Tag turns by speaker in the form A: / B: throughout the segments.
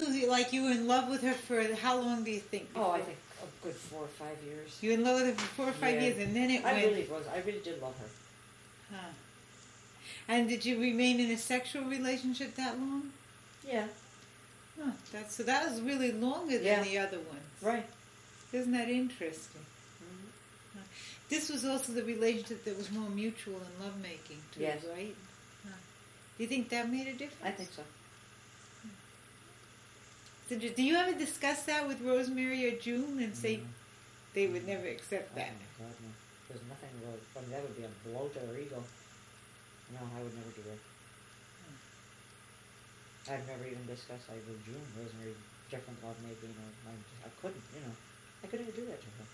A: was like you were in love with her for how long do you think?
B: Oh, I think a good 4 or 5 years.
A: You were in love with her for 4 or 5 years, and then it went...
B: I really did love her.
A: Huh. And did you remain in a sexual relationship that long?
B: Yeah.
A: Huh. So that was really longer than the other ones.
B: Right.
A: Isn't that interesting? Mm-hmm. This was also the relationship that was more mutual in lovemaking, too,
B: yes.
A: right? Huh. Do you think that made a difference?
B: I think so.
A: Do you ever discuss that with Rosemary or June and say they would never accept that?
B: Oh, God, no. There's nothing about it. I mean, that would be a blow to their ego. No, I would never do that. I've never even discussed like with June, Rosemary, different lovemaking, or I couldn't, I couldn't even do that to her.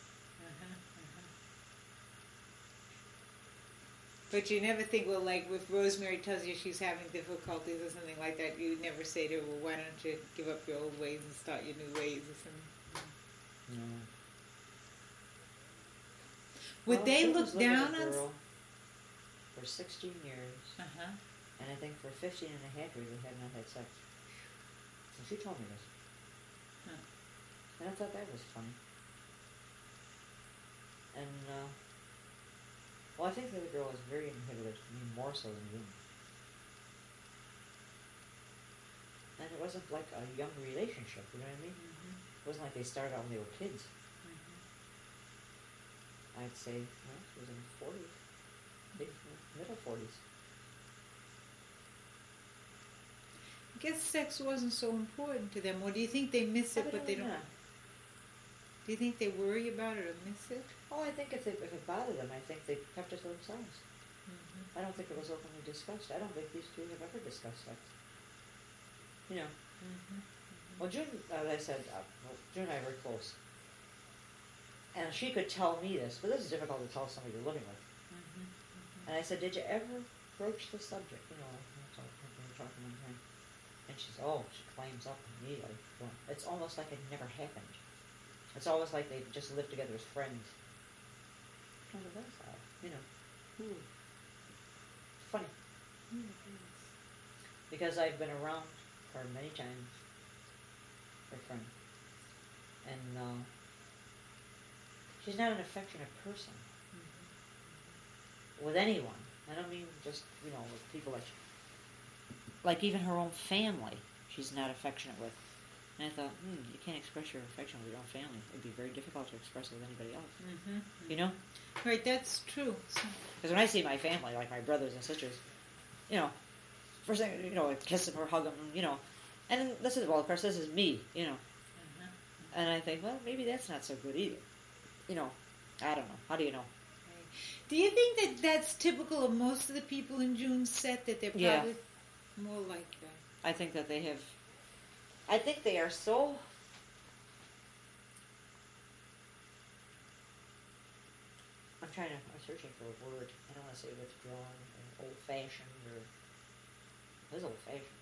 A: But you never think, well, like if Rosemary tells you she's having difficulties or something like that, you never say to her, well, why don't you give up your old ways and start your new ways or something?
B: No.
A: Would they look down on...
B: For 16 years, and I think for 15 and a half years they had not had sex. And she told me this. And I thought that was funny. And, well, I think the other girl was very inhibited, more so than you. And it wasn't like a young relationship, you know what I mean? It wasn't like they started out when they were kids. I'd say, well, she was in her 40s. Middle 40s.
A: I guess sex wasn't so important to them, or do you think they miss it, but they don't? Do you think they worry about it or miss it?
B: Oh, I think if it bothered them, I think they kept it to themselves. I don't think it was openly discussed. I don't think these two have ever discussed sex. Well, June, as I said, June and I were close. And she could tell me this, but this is difficult to tell somebody you're living with. And I said, did you ever broach the subject? We were talking one time. And she said, she climbs up immediately. It's almost like it never happened. It's almost like they just lived together as friends. Kind of that's how, Funny. Because I've been around her many times, her friend. And she's not an affectionate person. With anyone. I don't mean just, with people like even her own family, she's not affectionate with. And I thought, you can't express your affection with your own family. It'd be very difficult to express it with anybody else.
A: Right, that's true.
B: Because when I see my family, like my brothers and sisters, first thing, kiss them or hug them, and this is, well, of course, this is me, And I think, well, maybe that's not so good either. I don't know. How do you know?
A: Do you think that that's typical of most of the people in June's set, that they're probably more like that?
B: I think that they have... I think they are so... I'm searching for a word. I don't want to say withdrawn or old-fashioned or... It is old-fashioned.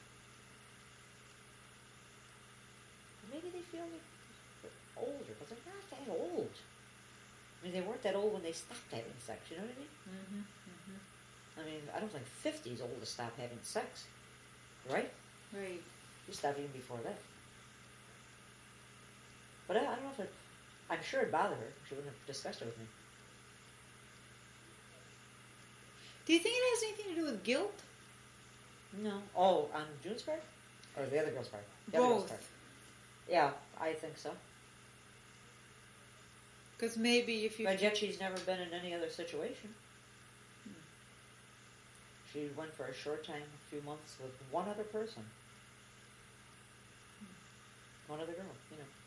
B: Maybe they feel like they're older, but they're not that old. I mean, they weren't that old when they stopped having sex, you know what I mean? I mean, I don't think 50 is old to stop having sex, right?
A: Right.
B: You stopped even before that. But I don't know if I'm sure it bothered her. She wouldn't have discussed it with me.
A: Do you think it has anything to do with guilt?
B: No. Oh, on June's part? Or the other girl's part?
A: Both.
B: Yeah, I think so.
A: Because maybe if you...
B: But yet she's never been in any other situation. She went for a short time, a few months, with one other person. One other girl,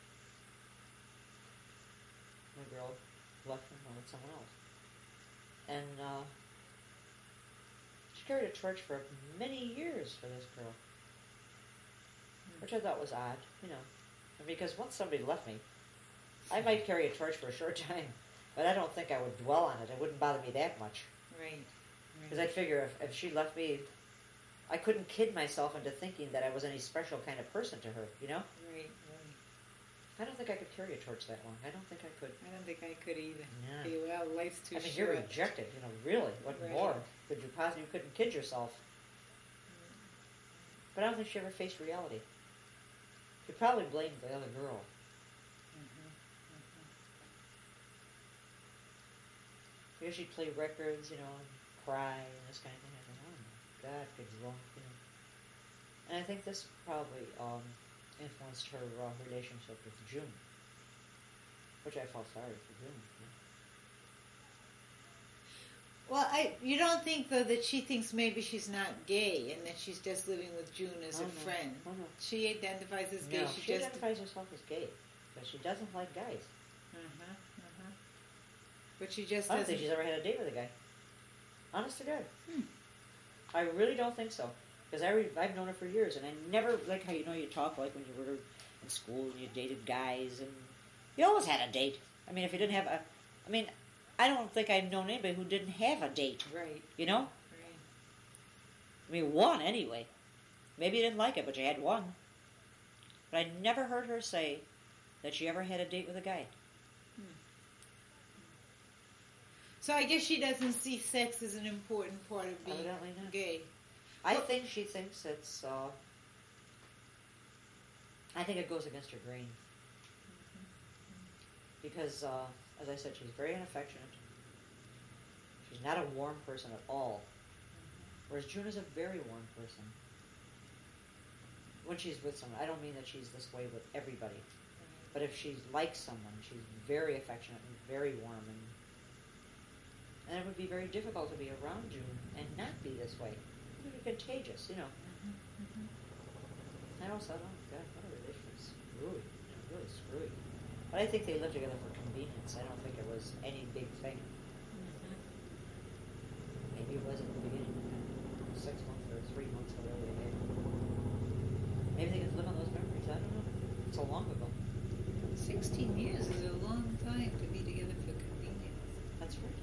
B: The girl left him with someone else. And she carried a torch for many years for this girl. Which I thought was odd, Because once somebody left me, I might carry a torch for a short time, but I don't think I would dwell on it. It wouldn't bother me that much.
A: Right.
B: Because I'd figure if she left me, I couldn't kid myself into thinking that I was any special kind of person to her,
A: Right.
B: I don't think I could carry a torch that long. I don't think I could.
A: I don't think I could either.
B: Yeah.
A: Well, life's too short.
B: You're rejected, really. What more could you possibly... You couldn't kid yourself. But I don't think she ever faced reality. She probably blamed the other girl. Here she'd play records, and cry and this kind of thing. I think, oh my God, good drunk, And I think this probably influenced her relationship with June, which I felt sorry for June.
A: Well, you don't think, though, that she thinks maybe she's not gay and that she's just living with June as a friend?
B: Oh, no.
A: She identifies as gay.
B: No, she identifies herself as gay, but she doesn't like guys.
A: But she just
B: I don't think she's ever had a date with a guy. Honest to God. I really don't think so. Because I've known her for years, and I never, like how you talk like when you were in school and you dated guys, and you always had a date. I mean, if you didn't have I don't think I've known anybody who didn't have a date.
A: Right.
B: Right. I mean, one anyway. Maybe you didn't like it, but you had one. But I never heard her say that she ever had a date with a guy.
A: So I guess she doesn't see sex as an important part of being gay.
B: I think she thinks it's, I think it goes against her grain. Because, as I said, she's very unaffectionate. She's not a warm person at all. Whereas June is a very warm person. When she's with someone, I don't mean that she's this way with everybody. But if she likes someone, she's very affectionate and very warm. And it would be very difficult to be around June and not be this way. It would be contagious, I always thought, oh God, what a relationship. Screwy. Really screwy. But I think they lived together for convenience. I don't think it was any big thing. Maybe it was at the beginning, 6 months or 3 months, whatever they had. Maybe they could live on those memories. I don't know. It's so long ago.
A: 16 years is a long time to be together for convenience.
B: That's right.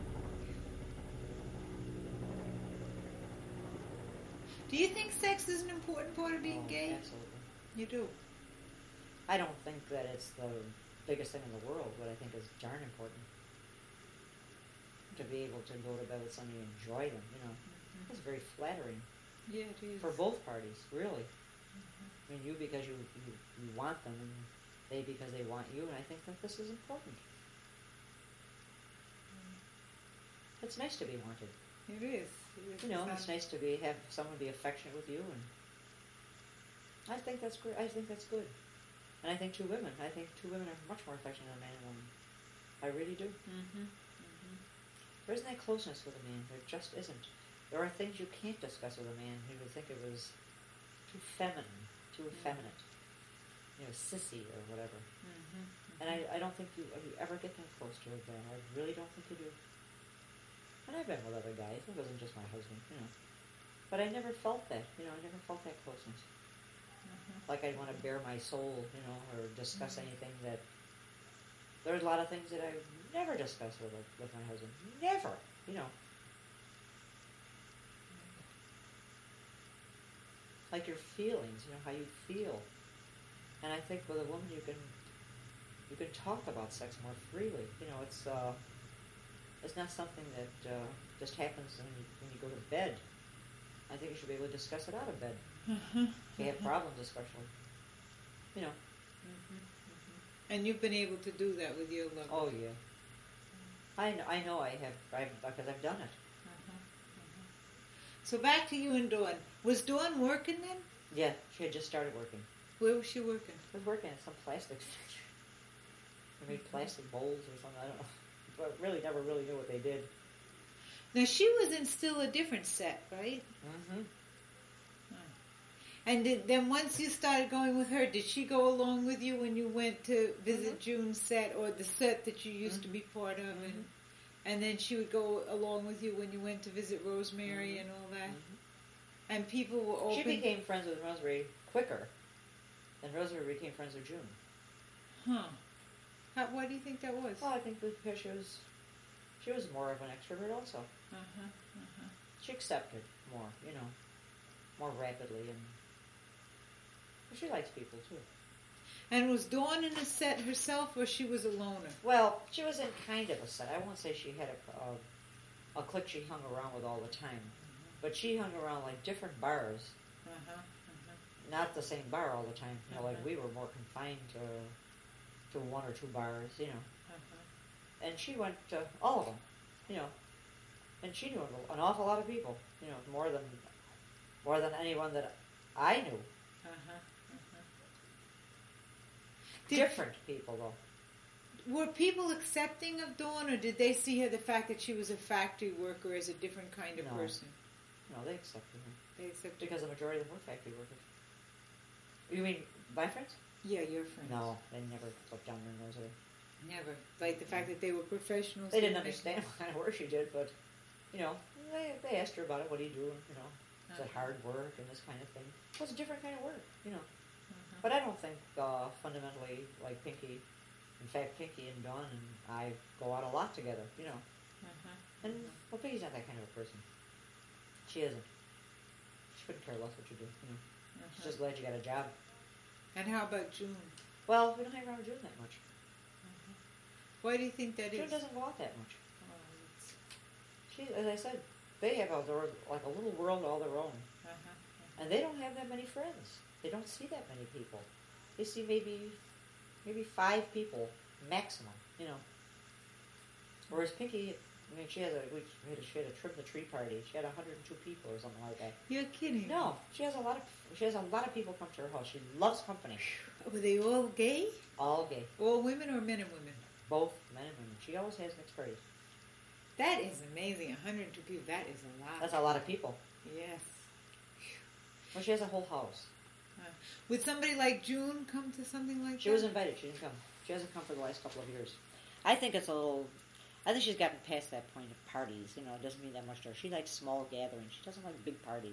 A: Do you think sex is an important part of being gay?
B: Absolutely.
A: You do?
B: I don't think that it's the biggest thing in the world, but I think it's darn important. To be able to go to bed with somebody and enjoy them, It's very flattering.
A: Yeah, it is.
B: For both parties, really. I mean, you because you want them, and they because they want you, and I think that this is important. It's nice to be wanted.
A: It is.
B: It's nice to have someone be affectionate with you, and I think that's great. I think that's good. And I think two women are much more affectionate than a man and woman. I really do. There isn't that closeness with a man. There just isn't. There are things you can't discuss with a man who would think it was too feminine, too effeminate, sissy or whatever. And I don't think you ever get that close to a guy. I really don't think you do. And I've been with other guys. It wasn't just my husband, But I never felt that, I never felt that closeness. Like I'd want to bare my soul, or discuss anything that... There's a lot of things that I never discuss with my husband. Never, Like your feelings, how you feel. And I think with a woman you can talk about sex more freely. It's not something that just happens when you go to bed. I think you should be able to discuss it out of bed. If you have problems, especially.
A: And you've been able to do that with your lover.
B: Oh, yeah. I know I have, because I've done it.
A: So back to you and Dawn. Was Dawn working then?
B: Yeah, she had just started working.
A: Where was she working?
B: She was working at some plastic factory. They made plastic bowls or something, I don't know. But really never really knew what they did.
A: Now, she was in still a different set, right? And then once you started going with her, did she go along with you when you went to visit June's set, or the set that you used to be part of? And then she would go along with you when you went to visit Rosemary and all that? And people were open?
B: She became friends with Rosemary quicker than Rosemary became friends with June.
A: Why do you think that was?
B: Well, I think because she was more of an extrovert also. She accepted more, more rapidly, and she likes people too.
A: And was Dawn in a set herself, or she was a loner?
B: Well, she was in kind of a set. I won't say she had a clique she hung around with all the time, but she hung around like different bars. not the same bar all the time. You know, like
A: Uh-huh.
B: we were more confined to one or two bars, you know.
A: Uh-huh.
B: And she went to all of them, you know. And she knew an awful lot of people, you know, more than anyone that I knew.
A: Uh-huh. Uh-huh.
B: Different people, though.
A: Were people accepting of Dawn, or did they see her, the fact that she was a factory worker, as a different kind of
B: No.
A: person?
B: No, they accepted her.
A: They accepted.
B: Because the majority of them were factory workers. You mean my friends?
A: Yeah, your friends.
B: No, they never looked down their nose at her.
A: Never. Like the fact that they were professionals.
B: They didn't understand what kind of work she did, but, you know, they asked her about it. What are you doing? You know, is it hard work and this kind of thing? It was a different kind of work, you know. But I don't think fundamentally, like Pinky, in fact, Pinky and Dawn and I go out a lot together, you know. And, well, Pinky's not that kind of a person. She isn't. She couldn't care less what you do, you know. She's just glad you got a job.
A: And how about June?
B: Well, we don't hang around with June that much.
A: Why do you think that is?
B: June doesn't go out that much.
A: Oh,
B: She, as I said, they have like a little world all their own. And they don't have that many friends. They don't see that many people. They see maybe 5 people maximum, you know. Whereas Pinky, I mean, she had a trim the tree party. She had 102 people or something like that.
A: You're kidding.
B: No, she has a lot of people come to her house. She loves company.
A: Were they all gay?
B: All gay.
A: All women or men and women?
B: Both men and women. She always has mixed parties.
A: That is amazing. 102 people. That is a lot.
B: That's a lot of people.
A: Yes.
B: Well, she has a whole house.
A: Would somebody like June come to something like that?
B: She was invited. She didn't come. She hasn't come for the last couple of years. I think she's gotten past that point of parties. You know, it doesn't mean that much to her. She likes small gatherings. She doesn't like big parties.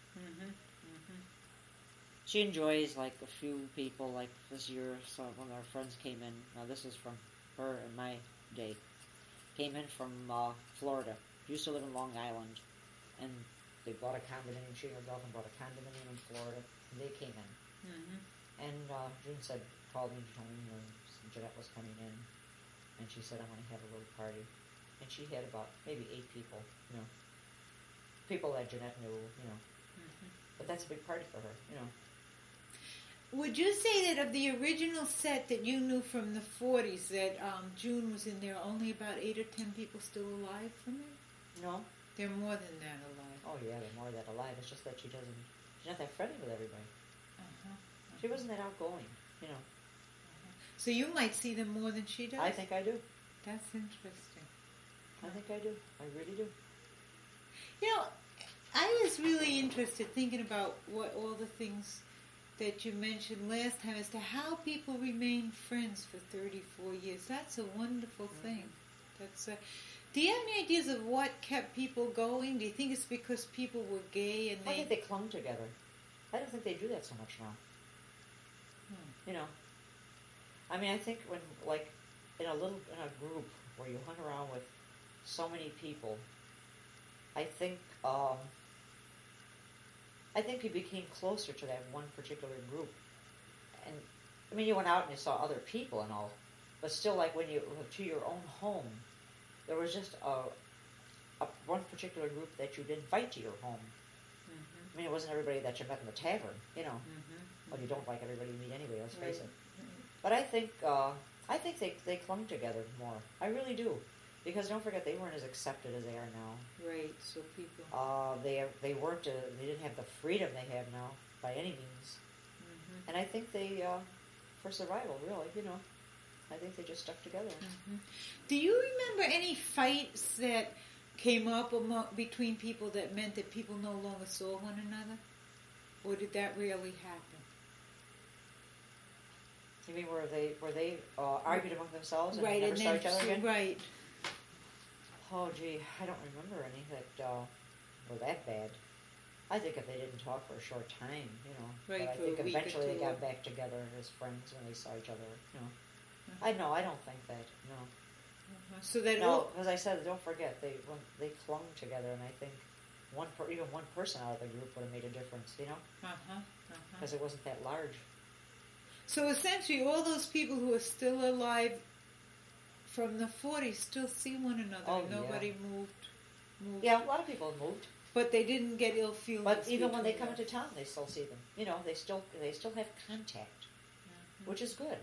B: She enjoys, like, a few people. Like this year, some of our friends came in. Now, this is from her and my day. Came in from Florida. Used to live in Long Island. And they bought a condominium. She and her girlfriend bought a condominium in Florida. And they came in. And June called me and told me, you know, Jeanette was coming in. And she said, I want to have a little party. And she had about maybe 8 people, you know. People that Jeanette knew, you know. But that's a big party for her, you know.
A: Would you say that of the original set that you knew from the 40s, that June was in there, only about 8 or 10 people still alive from it?
B: No.
A: There are more than that alive.
B: Oh, yeah, they're more of that alive. It's just that she's not that friendly with everybody. She wasn't that outgoing, you know.
A: So you might see them more than she does?
B: I think I do.
A: That's interesting.
B: I think I do. I really do.
A: You know, I was really interested thinking about what all the things that you mentioned last time as to how people remain friends for 34 years. That's a wonderful thing. That's do you have any ideas of what kept people going? Do you think it's because people were gay and
B: I think they clung together. I don't think they do that so much now. You know, I mean, I think when, like, in a group where you hung around with so many people, I think you became closer to that one particular group. And I mean, you went out and you saw other people and all, but still, like when you to your own home, there was just a one particular group that you'd invite to your home. I mean, it wasn't everybody that you met in the tavern, you know. Well, you don't like everybody you meet anyway, let's face it. But I think they clung together more. I really do. Because don't forget, they weren't as accepted as they are now.
A: Right, so people...
B: they weren't, they didn't have the freedom they have now, by any means. And I think they, for survival, really, you know, I think they just stuck together.
A: Do you remember any fights that came up between people that meant that people no longer saw one another? Or did that rarely happen?
B: You mean where they argued among themselves and
A: right,
B: never
A: and
B: saw each other again?
A: Right.
B: Oh, gee, I don't remember any that were that bad. I think if they didn't talk for a short time, you know.
A: Right,
B: but I think eventually they got back together as friends when they saw each other, you know. I don't think that, no.
A: So that
B: no, as I said, don't forget, they clung together, and I think even one person out of the group would have made a difference, you know? Because it wasn't that large.
A: So essentially, all those people who are still alive from the 40s still see one another.
B: Oh,
A: Nobody moved.
B: Yeah, a lot of people have moved.
A: But they didn't get ill feelings.
B: But even when they
A: between
B: come
A: them.
B: into town, they still see them. You know, they still have contact, which is good.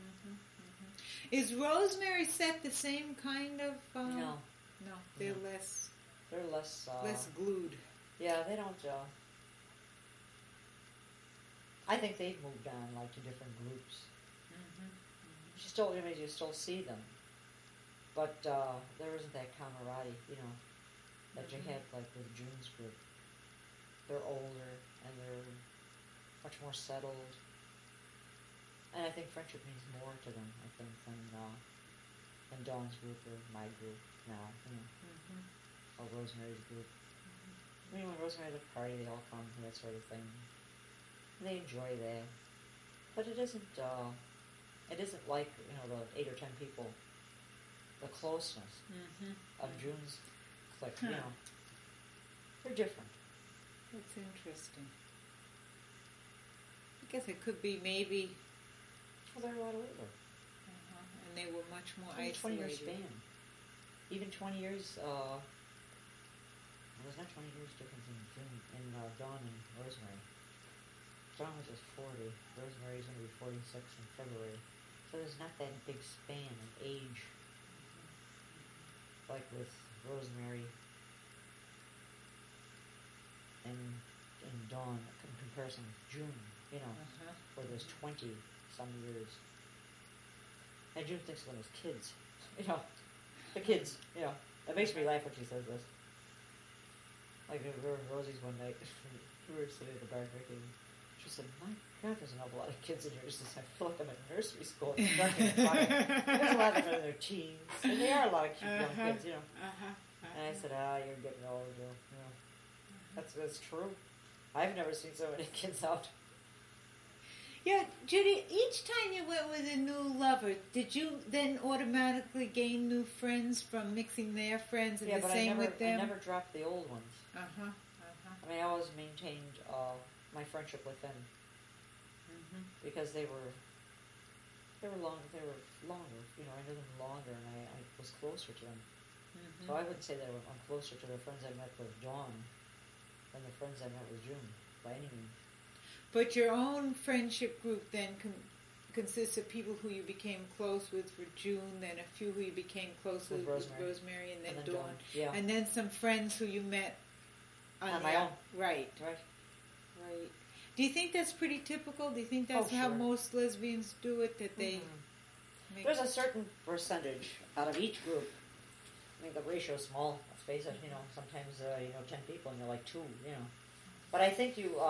A: Is Rosemary set the same kind of?
B: No,
A: No, they're
B: No.
A: less
B: they're less.
A: glued.
B: Yeah, they don't. I think they've moved on, like, to different groups. You still see them, but there isn't that camaraderie, you know, that you had, like, with June's group. They're older and they're much more settled, and I think friendship means more to them, I think, than Dawn's group or my group now, you know, or Rosemary's group. I mean, when Rosemary's at a party, they all come and that sort of thing. And they enjoy that, but it isn't like, you know, the 8 or 10 people, the closeness of June's clique. You know, they're different.
A: That's interesting. I guess it could be maybe.
B: Well, they're a lot older.
A: And they were much more
B: Only 20
A: isolated.
B: years span. Even 20 years. Well, there's not 20 years difference in Dawn and Rosemary. Dawn was just 40. Rosemary's going to be 46 in February. So there's not that big span of age, like with Rosemary and Dawn in comparison with June, you know, where there's 20 some years. And June thinks of them as kids, you know, the kids, you know. It makes me laugh when she says this. Like, we were in Rosie's one night, we were sitting at the bar drinking. She said, "My God, there's an awful lot of kids in here." She said, "I feel like I'm in nursery school." There's a lot of them in their teens, and they are a lot of cute young kids, you know. And I said, "You're getting old, Joe." You know, that's true. I've never seen so many kids out.
A: Yeah, Judy, each time you went with a new lover, did you then automatically gain new friends from mixing their friends and the same with them?
B: I never dropped the old ones. I mean, I always maintained my friendship with them because they were longer. You know, I knew them longer, and I was closer to them. So I wouldn't say that I'm closer to the friends I met with Dawn than the friends I met with June by any means.
A: But your own friendship group then consists of people who you became close with for June, then a few who you became close with Rosemary, and then Dawn.
B: Yeah.
A: And then some friends who you met
B: on my own.
A: Right. Do you think that's pretty typical? Do you think that's how most lesbians do it, that they make...
B: There's a certain percentage out of each group. I mean, the ratio is small, let's face it, you know, sometimes, 10 people and you're like 2, you know. But I think you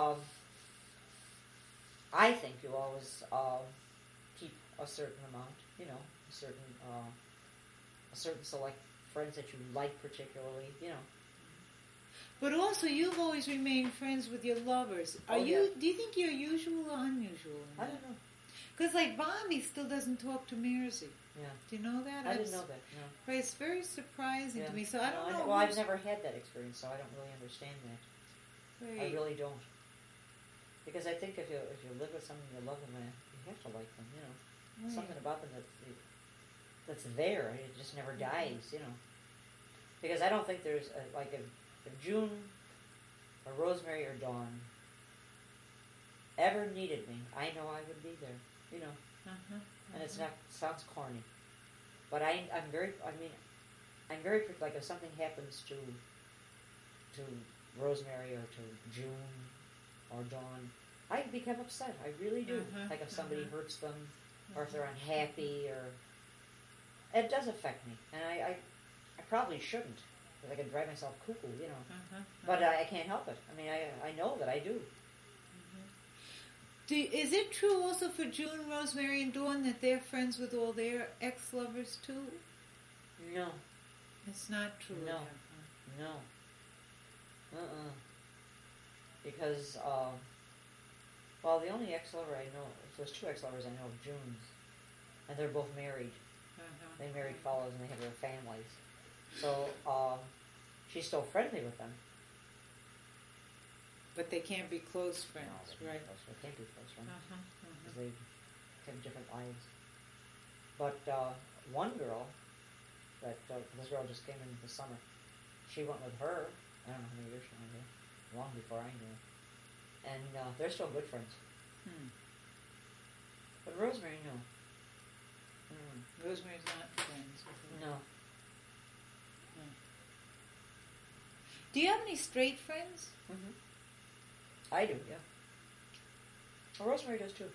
B: always keep a certain amount, you know, a certain select friends that you like particularly, you know.
A: But also, you've always remained friends with your lovers. Do you think you're usual or unusual?
B: I don't know.
A: Because, like, Bobby still doesn't talk to Mersey.
B: Yeah.
A: Do you know that?
B: I didn't know that, no.
A: But it's very surprising to me, so I don't know.
B: Well, I've never had that experience, so I don't really understand that.
A: Right.
B: I really don't. Because I think if you live with someone you love them, you have to like them, you know.
A: Right.
B: Something about them that's there, it just never dies, you know. Because I don't think there's, if June or Rosemary or Dawn ever needed me, I know I would be there, you know. And sounds corny, but I'm very, like, if something happens to Rosemary or to June or Dawn, I become upset. I really do. Like if somebody hurts them, or if they're unhappy, or it does affect me, and I probably shouldn't, because I can drive myself cuckoo, you know. But I can't help it. I mean, I know that I do.
A: Is it true also for June, Rosemary, and Dawn that they're friends with all their ex-lovers too?
B: No.
A: It's not true.
B: No. Because, the only ex-lover I know, there's 2 ex-lovers I know of June's, and they're both married. They married fellows and they have their families. So, she's still friendly with them.
A: But they can't be close friends, right?
B: They can't be close friends, because they have different lives. But one girl, this girl just came in this summer, she went with her I don't know how many years from now, long before I knew. And they're still good friends. But Rosemary, no.
A: Rosemary's not friends with her.
B: No.
A: Do you have any straight friends?
B: I do, yeah. Well, Rosemary does too.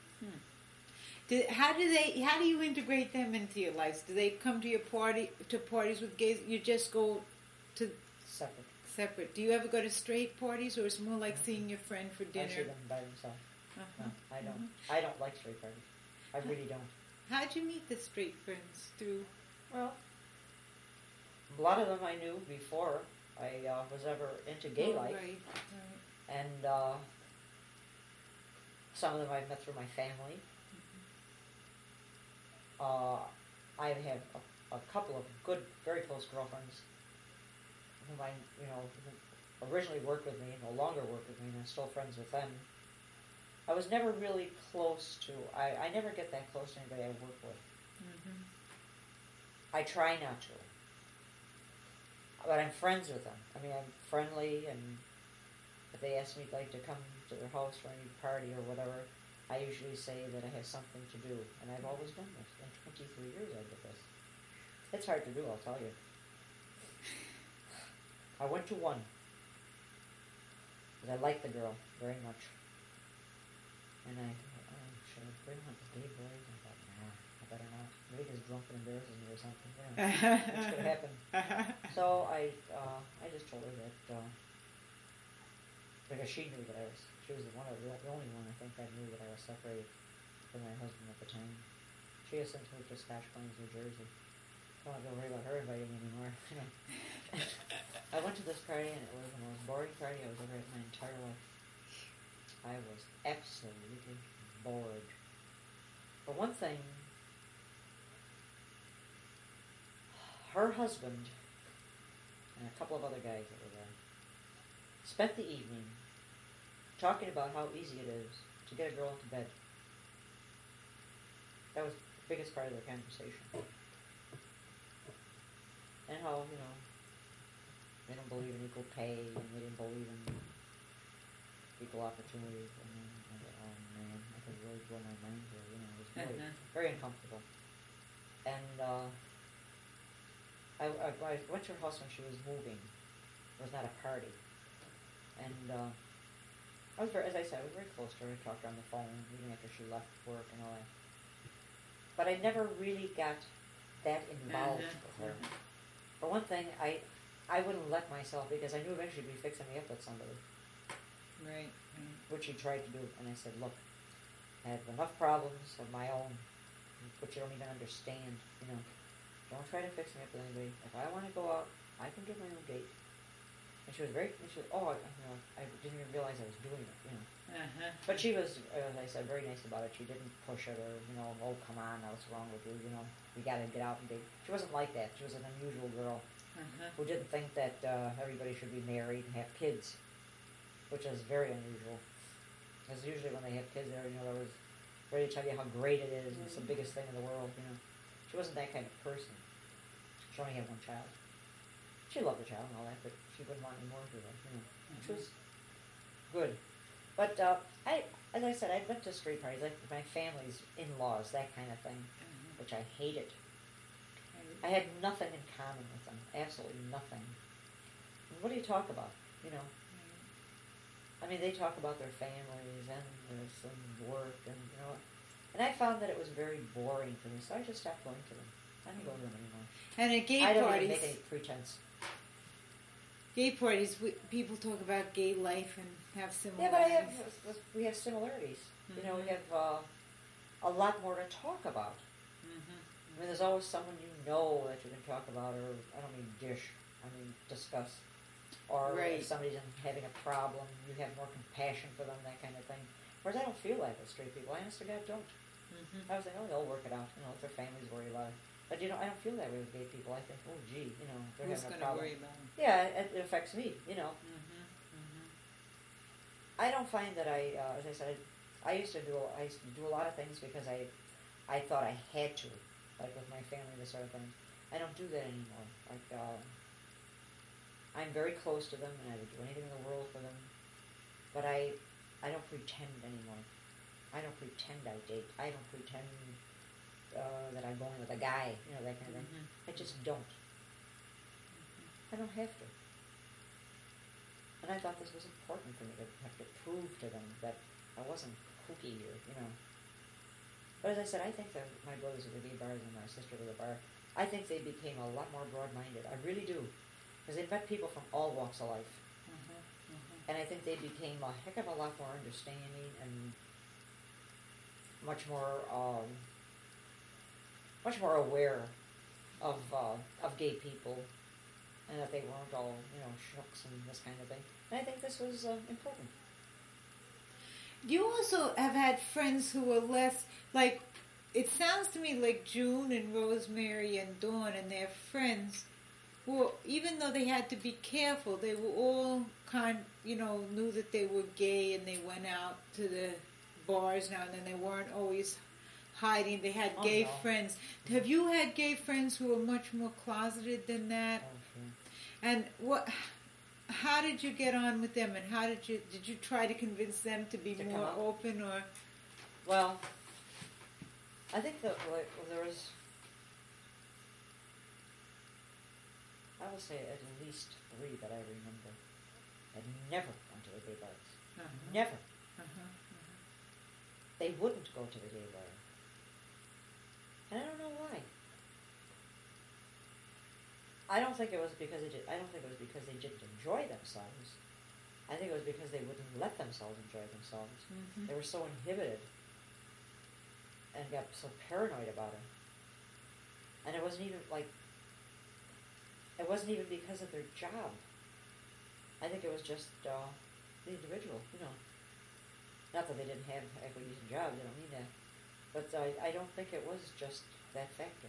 A: How do you integrate them into your lives? Do they come to parties with gays? You just go to separate. Do you ever go to straight parties, or is it more like seeing your friend for dinner?
B: I see them by themselves. No, I don't. I don't like straight parties. I really don't.
A: How'd you meet the straight friends? Through?
B: Well, a lot of them I knew before I was ever into gay life.
A: Right.
B: And some of them I've met through my family. I've had a couple of good, very close girlfriends whom who originally worked with me and no longer work with me, and I'm still friends with them. I was never really close to, I never get that close to anybody I work with. I try not to. But I'm friends with them. I mean, I'm friendly, and if they ask me to come to their house for any party or whatever, I usually say that I have something to do. And I've always done this. In 23 years I did this. It's hard to do, I'll tell you. I went to one. Because I liked the girl very much. And I thought, should I bring one of the gay boys? I thought, nah, I better not. Maybe he's drunk and embarrasses me or something. Which could happen. So I just told her that, because she knew that she was the only one I think that knew that I was separated from my husband at the time. She has since moved to Scotch Plains, New Jersey. I don't have to worry about her inviting me anymore. I went to this party, and it was the most boring party I was ever at in my entire life. I was absolutely bored. But one thing, her husband and a couple of other guys that were there spent the evening talking about how easy it is to get a girl into bed. That was the biggest part of their conversation. And how, they don't believe in equal pay, and they didn't believe in equal opportunity. And I thought, oh man, I could really blow my mind here. It was really very uncomfortable. And I went to her house when she was moving. It was not a party. And I was as I said, I was very close to her. I talked to her on the phone, even after she left work and all that. But I never really got that involved with her. For one thing, I wouldn't let myself, because I knew eventually she'd be fixing me up with somebody.
A: Right.
B: Which she tried to do. And I said, look, I have enough problems of my own, which you don't even understand. Don't try to fix me up with anybody. If I want to go out, I can get my own date. And she was I didn't even realize I was doing it, But she was, as I said, very nice about it. She didn't push it or, oh, come on, what's wrong with you, we got to get out and date. She wasn't like that. She was an unusual girl who didn't think that everybody should be married and have kids, which is very unusual. Because usually when they have kids, they're always ready to tell you how great it is, and it's the biggest thing in the world, She wasn't that kind of person. She only had one child. She loved the child and all that, but she wouldn't want any more of her, which was good. But as I said, I went to street parties, like my family's in-laws, that kind of thing, which I hated. I had nothing in common with them, absolutely nothing. And what do you talk about, I mean, they talk about their families and this and work and, and I found that it was very boring for me, so I just stopped going to them. I don't go to them anymore.
A: And at gay
B: I don't
A: parties,
B: even make any pretense.
A: Gay parties, people talk about gay life and have similarities.
B: Yeah, but we have similarities. We have a lot more to talk about. I mean, there's always someone that you can talk about, or I don't mean discuss. Or if somebody's having a problem, you have more compassion for them, that kind of thing. Whereas I don't feel that with straight people. I honest to God don't. I was like, they'll work it out. If their families worry about it. But I don't feel that way with gay people. I think, oh gee, they're
A: Who's
B: having a
A: going to
B: problem.
A: worry about them?
B: Yeah, it affects me. I don't find that as I said, I used to do a lot of things because I thought I had to, like with my family, this sort of thing. I don't do that anymore. Like I'm very close to them, and I would do anything in the world for them. But I don't pretend anymore. I don't pretend I date. I don't pretend that I'm going with a guy, that kind of thing. I just don't. I don't have to. And I thought this was important for me to have to prove to them that I wasn't kooky or. But as I said, I think that my brothers at the gay bars and my sister at the bar, I think they became a lot more broad-minded. I really do. Because they met people from all walks of life. And I think they became a heck of a lot more understanding and much more aware of gay people, and that they weren't all schmucks and this kind of thing. And I think this was important.
A: You also have had friends who were less like. It sounds to me like June and Rosemary and Dawn and their friends. Well, even though they had to be careful, they were all knew that they were gay, and they went out to the bars now and then. They weren't always hiding. They had gay friends. Have you had gay friends who were much more closeted than that? And how did you get on with them? And how did you try to convince them to be more open? Or
B: well, I think that there was. I will say at least 3 that I remember had never gone to the gay bars. Never. They wouldn't go to the gay bar. And I don't know why. I don't think it was because they didn't enjoy themselves. I think it was because they wouldn't let themselves enjoy themselves. They were so inhibited and got so paranoid about it. And it wasn't even because of their job. I think it was just the individual, Not that they didn't have equal decent jobs, I don't mean that. But I don't think it was just that factor,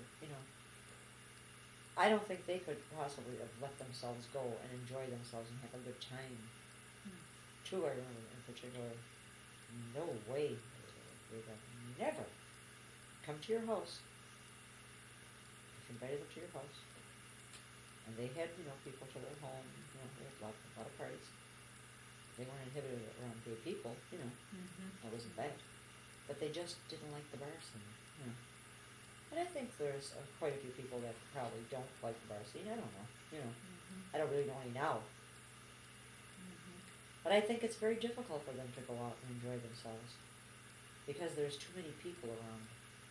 B: I don't think they could possibly have let themselves go and enjoy themselves and have a good time. 2 I remember in particular, no way they would never come to your house. If you invited them to your house, and they had, people to their home, they had a lot of parties. They weren't inhibited around gay people, That wasn't bad. But they just didn't like the bar scene, And I think there's quite a few people that probably don't like the bar scene. I don't know, I don't really know any now. But I think it's very difficult for them to go out and enjoy themselves because there's too many people around.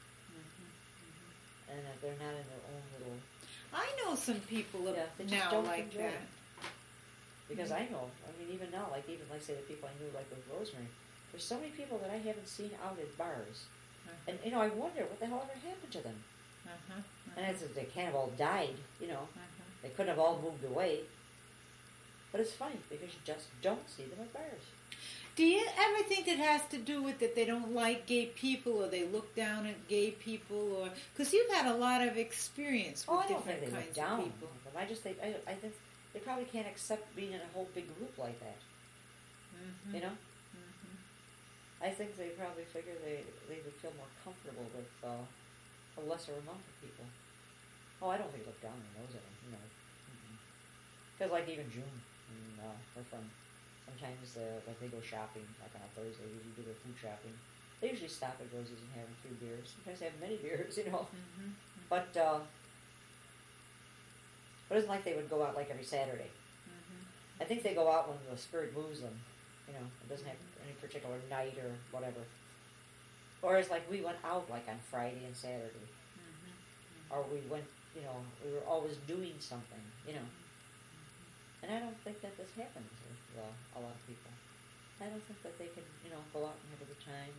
B: And that they're not in their own little...
A: I know some people now like that.
B: Because I know, even now, even say the people I knew, like with Rosemary, there's so many people that I haven't seen out at bars. And, I wonder what the hell ever happened to them. And it's they can't have all died, They couldn't have all moved away. But it's funny, because you just don't see them at bars.
A: Do you ever think it has to do with that they don't like gay people, or they look down at gay people, or... Because you've had a lot of experience with different kinds of people.
B: I think they probably can't accept being in a whole big group like that. I think they probably figure they would feel more comfortable with a lesser amount of people. Oh, I don't think they look down their nose at them, Because even June and her friend, sometimes they go shopping, like on a Thursday, they usually do their food shopping. They usually stop at Rosie's and have a few beers. Sometimes they have many beers, But it isn't like they would go out like every Saturday. I think they go out when the spirit moves them. It doesn't have any particular night or whatever. Whereas, we went out, on Friday and Saturday. Or we went, we were always doing something, And I don't think that this happens with a lot of people. I don't think that they can, go out and have a good time.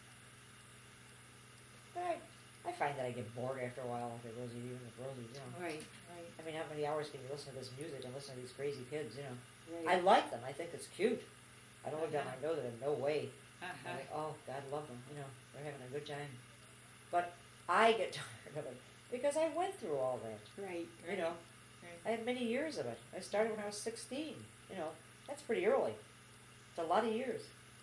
B: But I find that I get bored after a while with Rosie, even with Rosie,
A: Right.
B: How many hours can you listen to this music and listen to these crazy kids, Right. I like them. I think it's cute. I don't look down my nose at them, no way. I'm like, oh, God love them, they're having a good time. But I get tired of it because I went through all that.
A: Right.
B: I had many years of it. I started when I was 16, that's pretty early. It's a lot of years.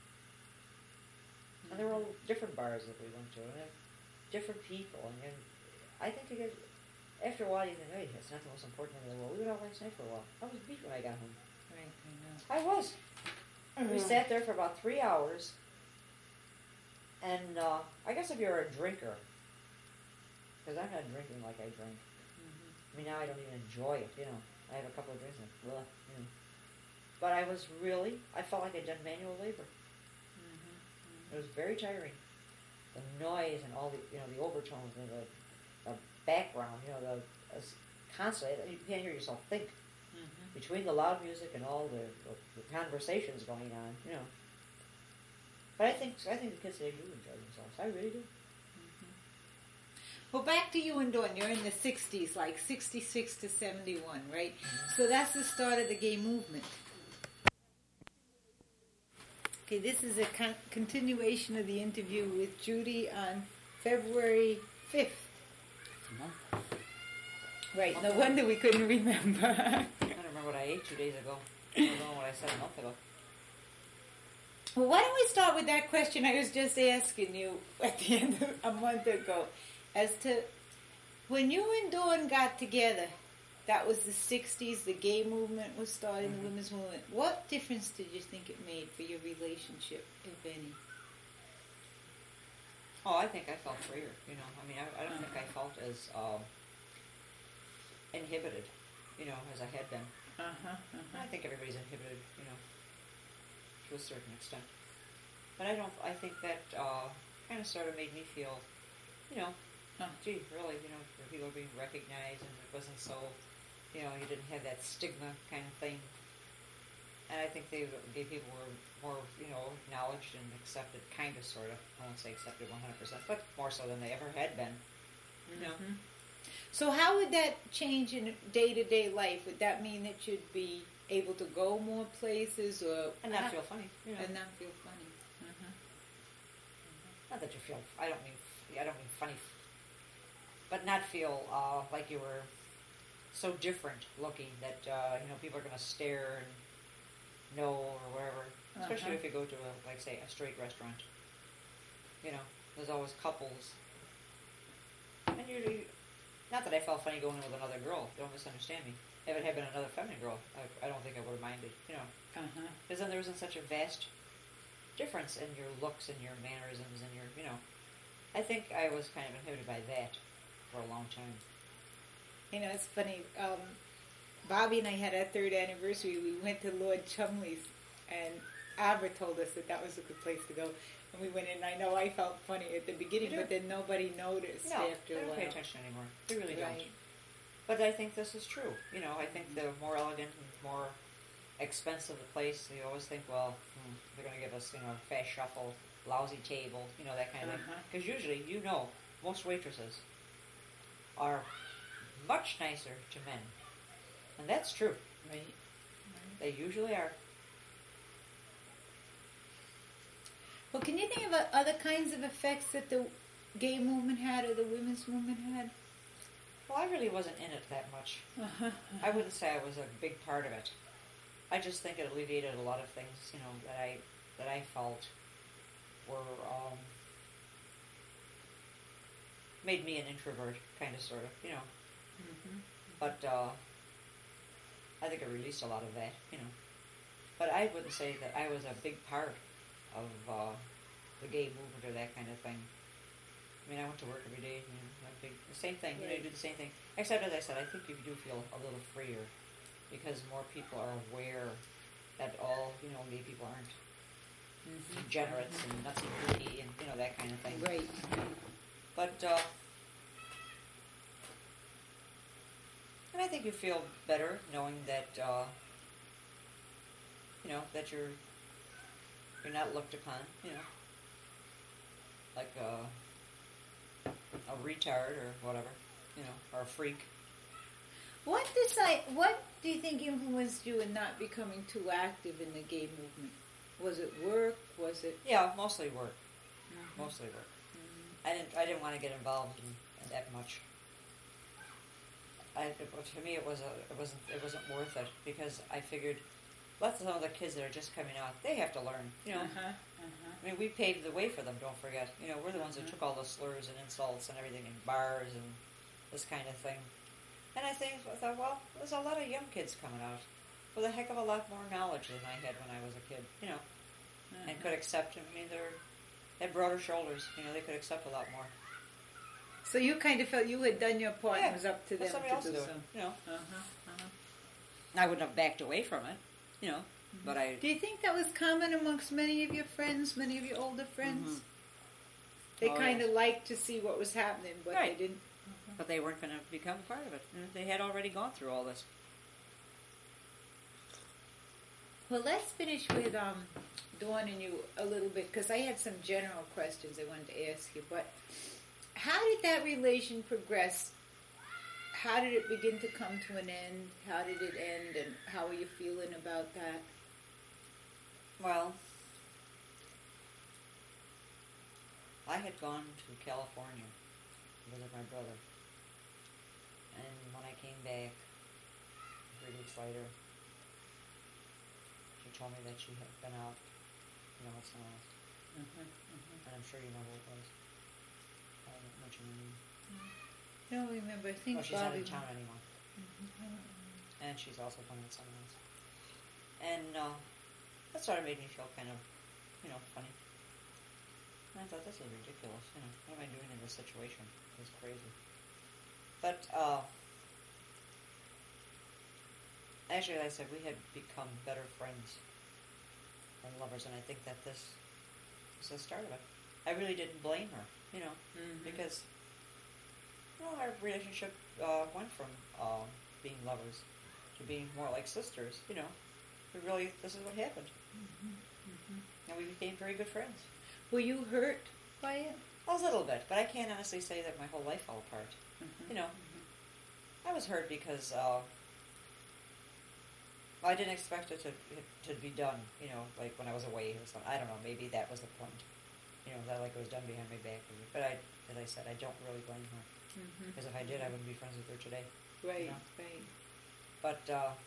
B: And there were all different bars that we went to, and different people, and I think after a while you think, hey, it's not the most important thing in the world. We went out last night for a while. I was beat when I got home.
A: Right, I know.
B: I was. We sat there for about 3 hours, and I guess if you're a drinker, because I'm not drinking like I drink. I mean, now I don't even enjoy it, I have a couple of drinks and But I felt like I'd done manual labor. It was very tiring. The noise and all the, the overtones and the background, constantly, you can't hear yourself think. Between the loud music and all the conversations going on, But I think the kids today do enjoy themselves. I really do.
A: Well, back to you and Dawn. You're in the 60s, like 66 to 71, right? So that's the start of the gay movement. Okay, this is a continuation of the interview with Judy on February 5th. Right, no wonder we couldn't remember.
B: I don't remember what I ate 2 days ago. I don't know what I said a month ago.
A: Well, why don't we start with that question I was just asking you at the end of a month ago, as to when you and Dawn got together, that was the 60s, the gay movement was starting, the women's movement. What difference did you think it made for your relationship, if any?
B: Oh, I think I felt freer, I mean, I don't think I felt as inhibited, as I had been. I think everybody's inhibited, to a certain extent. But I think that kind of sort of made me feel, gee, really, people were being recognized and it wasn't so, you didn't have that stigma kind of thing. And I think gay people were more, acknowledged and accepted, kind of, sort of. I won't say accepted 100%, but more so than they ever had been.
A: So how would that change in day-to-day life? Would that mean that you'd be able to go more places, or
B: and not feel funny?
A: And not feel funny.
B: Not that you feel. I don't mean funny, but not feel like you were so different looking that people are going to stare and know or whatever. Especially if you go to a straight restaurant. There's always couples, and usually. Not that I felt funny going in with another girl. Don't misunderstand me. If it had been another feminine girl, I don't think I would have minded, Because then there wasn't such a vast difference in your looks and your mannerisms and your, I think I was kind of inhibited by that for a long time.
A: It's funny. Bobby and I had our 3rd anniversary. We went to Lord Chumley's, and Abra told us that was a good place to go. And we went in, and I know I felt funny at the beginning, but then nobody noticed after a while.
B: They don't pay attention anymore. They really
A: Right.
B: don't. But I think this is true. I think the more elegant and more expensive the place, you always think, well, they're going to give us, fast shuffle, lousy table, that kind of thing. Because usually, most waitresses are much nicer to men. And that's true.
A: Right.
B: They usually are.
A: Well, can you think of other kinds of effects that the gay movement had or the women's movement had?
B: Well, I really wasn't in it that much. I wouldn't say I was a big part of it. I just think it alleviated a lot of things, that I felt were made me an introvert, kind of, sort of, But I think it released a lot of that, But I wouldn't say that I was a big part of the gay movement or that kind of thing. I mean, I went to work every day, the same thing,
A: Right.
B: you do the same thing. Except, as I said, I think you do feel a little freer because more people are aware that all, gay people aren't degenerates and nuts and greedy and, that kind of thing.
A: Right.
B: But, and I think you feel better knowing that, that you're not looked upon, like a retard or whatever, or a freak.
A: What do you think influenced you in not becoming too active in the gay movement? Was it work? Was it?
B: Yeah, mostly work. Mostly work. I didn't want to get involved in that much. To me, it wasn't worth it because I figured, let some of the kids that are just coming out, they have to learn. I mean, we paved the way for them. Don't forget. We're the ones that took all the slurs and insults and everything in bars and this kind of thing. And I thought, well, there's a lot of young kids coming out with a heck of a lot more knowledge than I had when I was a kid, and could accept. I mean, they had broader shoulders. They could accept a lot more.
A: So you kind of felt you had done your part, and it was up to them to do so.
B: I wouldn't have backed away from it, but I...
A: Do you think that was common amongst many of your friends, many of your older friends? They kind of liked to see what was happening, but they didn't...
B: But they weren't going to become a part of it. They had already gone through all this.
A: Well, let's finish with Dawn and you a little bit, because I had some general questions I wanted to ask you. But how did that relation progress? How did it begin to come to an end? How did it end, and how are you feeling about that?
B: Well, I had gone to California to visit my brother. And when I came back 3 weeks later, she told me that she had been out, with someone else. And I'm sure you know who it was. I won't mention her name.
A: I don't remember. I think
B: she's
A: Bobby...
B: not in town anymore. And she's also going with someone else. And that sort of made me feel kind of, funny. And I thought, this is ridiculous. What am I doing in this situation? It's crazy. But actually, like I said, we had become better friends than lovers, and I think that this was the start of it. I really didn't blame her, because our relationship went from being lovers to being more like sisters. This is what happened, and we became very good friends.
A: Were you hurt by it?
B: A little bit, but I can't honestly say that my whole life fell apart. I was hurt because I didn't expect it to be done. Like when I was away or something. I don't know. Maybe that was the point. That like it was done behind my back. But as I said, I don't really blame her, because if I did, I wouldn't be friends with her today.
A: Right, right.
B: But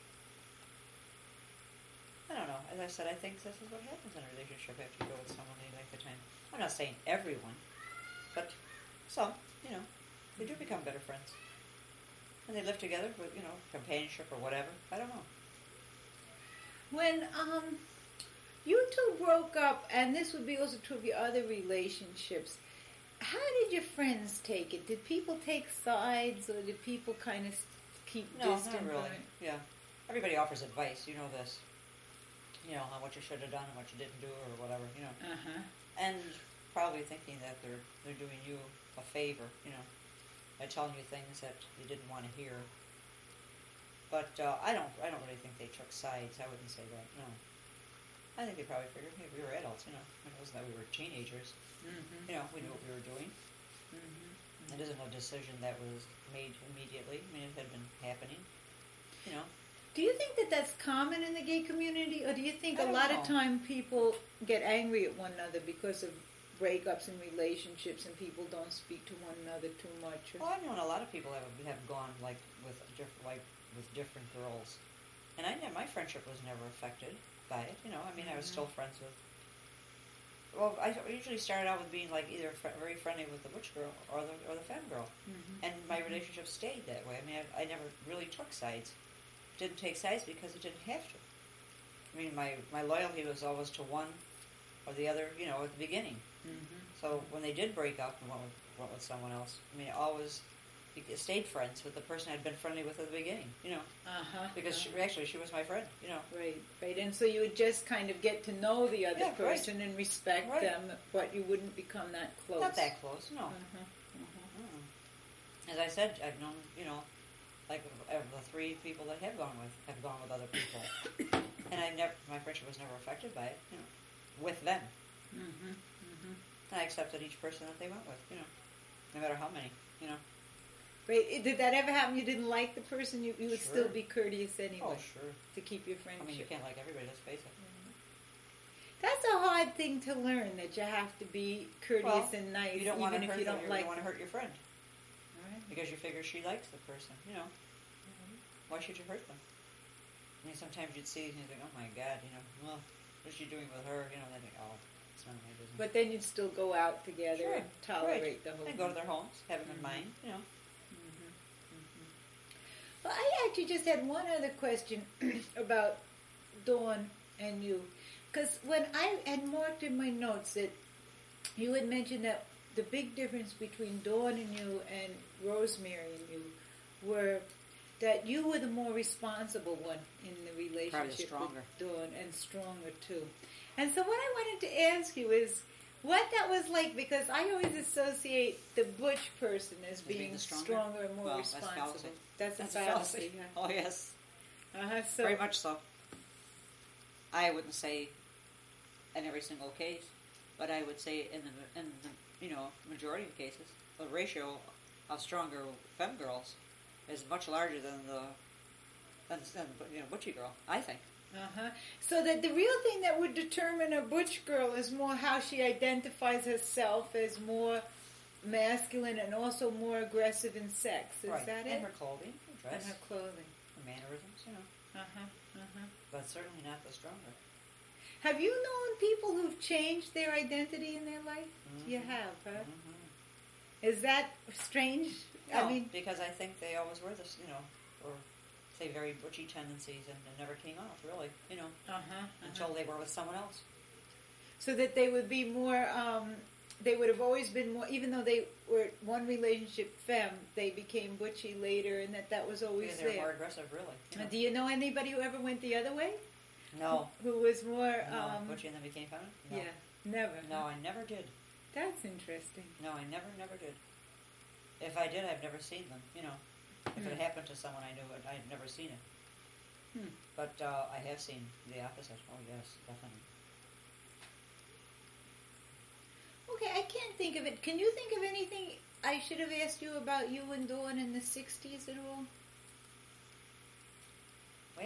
B: I don't know. As I said, I think this is what happens in a relationship after you go with someone a lifetime. I'm not saying everyone, but some, they do become better friends. And they live together with, companionship or whatever. I don't know.
A: When you two broke up, and this would be also true of your other relationships, how did your friends take it? Did people take sides, or did people kind of keep distant?
B: No, not really. Yeah. Everybody offers advice. You know this. On what you should have done and what you didn't do or whatever, And probably thinking that they're doing you a favor, by telling you things that you didn't want to hear. But I don't really think they took sides. I wouldn't say that. No. I think they probably figured, hey, we were adults. It wasn't that we were teenagers. We knew what we were doing. It isn't a decision that was made immediately. I mean, it had been happening.
A: Do you think that that's common in the gay community, or do you think a lot of
B: know.
A: time people get angry at one another because of breakups in relationships, and people don't speak to one another too much?
B: Well, I've known a lot of people have gone with different girls, and my friendship was never affected by it. I was still friends with. Well, I usually started out with being either very friendly with the butch girl or the femme girl, and my relationship stayed that way. I never really took sides. Didn't take sides because it didn't have to. My loyalty was always to one or the other, at the beginning. So when they did break up and went with someone else, always stayed friends with the person I'd been friendly with at the beginning, because she was my friend,
A: Right. And so you would just kind of get to know the other person and respect them, but you wouldn't become that close.
B: Not that close, no. As I said, I've known, the 3 people that have gone with other people, and my friendship was never affected by it, with them. And I accepted each person that they went with, no matter how many,
A: Right. Did that ever happen? You didn't like the person? You would
B: Sure.
A: still be courteous anyway?
B: Oh, sure.
A: To keep your friendship?
B: You can't like everybody, let's face it.
A: That's a hard thing to learn, that you have to be courteous and nice,
B: you don't want
A: even
B: to
A: if you don't
B: you
A: like
B: don't want to hurt your friend.
A: Right.
B: Because you figure she likes the person, Why should you hurt them? Sometimes you'd see and you think, oh my God, well, what's she doing with her? And I think, oh, it's none of my business.
A: But then you'd still go out together and tolerate the whole
B: and go to their homes, have them in mind,
A: Well, I actually just had one other question about Dawn and you. Because when I had marked in my notes that you had mentioned that the big difference between Dawn and you and Rosemary and you were that you were the more responsible one in the relationship with Dawn, and stronger too. And so what I wanted to ask you is what that was like, because I always associate the butch person as being stronger and more responsible. That's a fallacy.
B: Yeah. Oh, yes.
A: So
B: very much so. I wouldn't say in every single case, but I would say in the majority of cases, the ratio of stronger femme girls is much larger than the butchy girl, I think.
A: So that the real thing that would determine a butch girl is more how she identifies herself as more masculine and also more aggressive in sex. Is that it?
B: And her clothing, her dress.
A: And her clothing.
B: Her mannerisms, But certainly not the stronger.
A: Have you known people who've changed their identity in their life? Mm-hmm. You have, huh? Mm-hmm. Is that strange?
B: No, because I think they always were this, or say very butchy tendencies, and it never came off, really, until they were with someone else. So
A: that they would be more, they would have always been more, even though they were one relationship femme, they became butchy later, and that was always there.
B: They were more aggressive, really.
A: Do you know anybody who ever went the other way?
B: No.
A: Who was more...
B: butchy and then became feminine? No.
A: Yeah, never.
B: No, I never did.
A: That's interesting.
B: No, I never did. If I did, I've never seen them, If it happened to someone I knew, I'd never seen it. But I have seen the opposite. Oh, yes, definitely.
A: Okay, I can't think of it. Can you think of anything I should have asked you about you and Dawn in the 60s at all?
B: Well,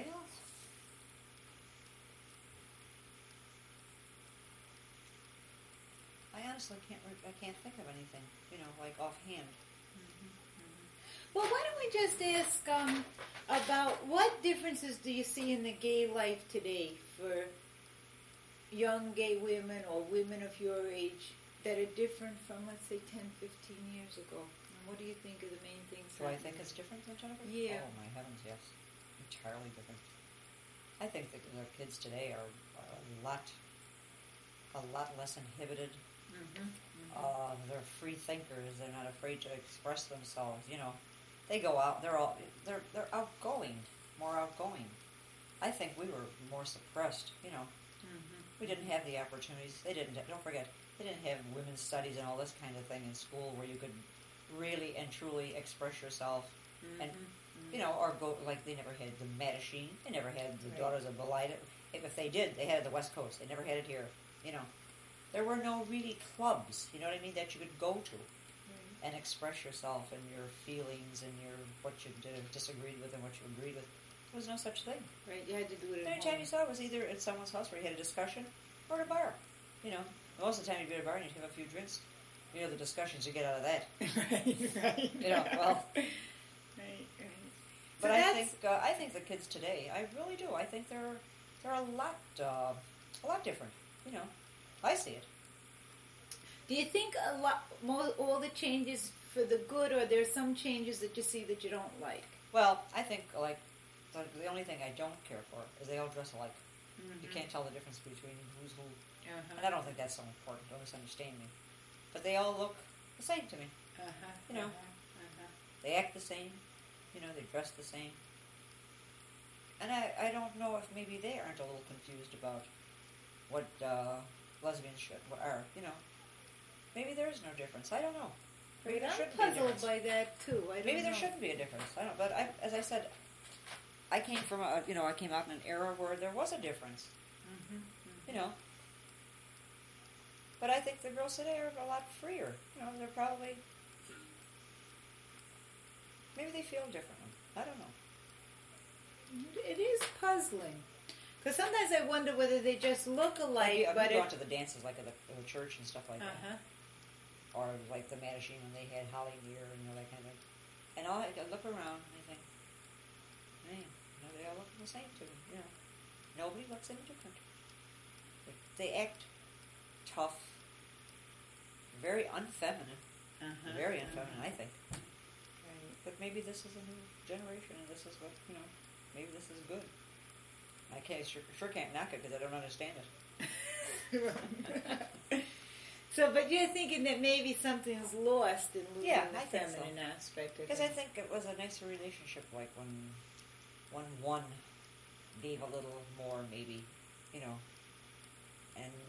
B: I honestly can't think of anything, like offhand.
A: Well, why don't we just ask about what differences do you see in the gay life today for young gay women or women of your age that are different from, let's say, 10, 15 years ago? And what do you think are the main things?
B: Do I think it's different than Jennifer?
A: Yeah.
B: Oh, my heavens, yes. Entirely different. I think that the kids today are a lot less inhibited. They're free thinkers. They're not afraid to express themselves. They go out. They're outgoing, more outgoing. I think we were more suppressed. We didn't have the opportunities. They didn't. Don't forget, they didn't have women's studies and all this kind of thing in school where you could really and truly express yourself. And or go like they never had the Mattachine. They never had the Daughters of Belida. If they did, they had it at the West Coast. They never had it here. There were no really clubs. You know what I mean? That you could go to and express yourself and your feelings and what you disagreed with and what you agreed with. There was no such thing.
A: Right, you had to do it
B: at home. The only time you saw it was either at someone's house where you had a discussion or at a bar. Most of the time you'd be at a bar and you'd have a few drinks. The discussions you get out of that.
A: Right.
B: Well.
A: Right.
B: But so I think the kids today, I really do. I think they're a lot different. I see it.
A: Do you think all the changes for the good, or there's some changes that you see that you don't like?
B: Well, I think the only thing I don't care for is they all dress alike. You can't tell the difference between who's who, and I don't think that's so important. Don't misunderstand me, but they all look the same to me. They act the same. They dress the same, and I don't know if maybe they aren't a little confused about what lesbians are. Maybe there is no difference. I don't know. Maybe there shouldn't be a difference.
A: I'm puzzled by that too.
B: Maybe there shouldn't be a difference. I don't. But as I said, I came from I came out in an era where there was a difference. But I think the girls today are a lot freer. They're probably maybe they feel differently. I don't know.
A: It is puzzling. Because sometimes I wonder whether they just look alike.
B: I've gone to the dances like at the church and stuff like that. Or like the Mattachine when they had Holly gear and that kind of thing. And I look around and I think, man, they all look the same to me. Nobody looks any different. They act tough, very unfeminine. Very unfeminine, I think.
A: Right.
B: but maybe this is a new generation, and this is what maybe this is good. I sure can't knock it because I don't understand it.
A: So, but you're thinking that maybe something's lost in losing the
B: I think
A: feminine aspect of
B: Because
A: it.
B: I think it was a nicer relationship, like when one gave a little more, maybe, and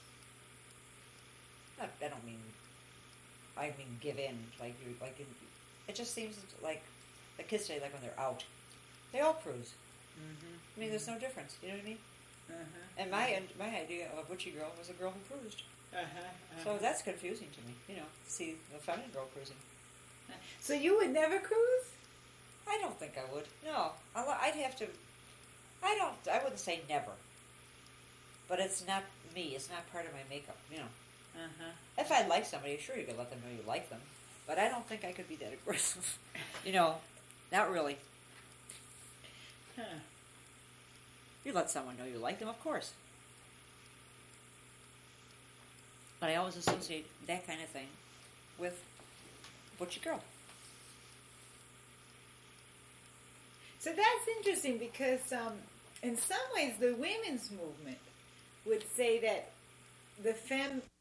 B: I mean give in, it just seems like the kids today, like when they're out, they all cruise.
A: Mm-hmm.
B: I mean, there's no difference. You know what I mean?
A: Uh-huh.
B: And my idea of a butchy girl was a girl who cruised.
A: Uh-huh.
B: So that's confusing to me, to see the feminine girl cruising.
A: So you would never cruise?
B: I don't think I would. No, I'd have to. I wouldn't say never. But it's not me. It's not part of my makeup.
A: Uh-huh.
B: If I like somebody, sure you could let them know you like them. But I don't think I could be that aggressive. Not really.
A: Huh.
B: You let someone know you like them, of course. But I always associate that kind of thing with butchy girl.
A: So that's interesting because in some ways the women's movement would say that the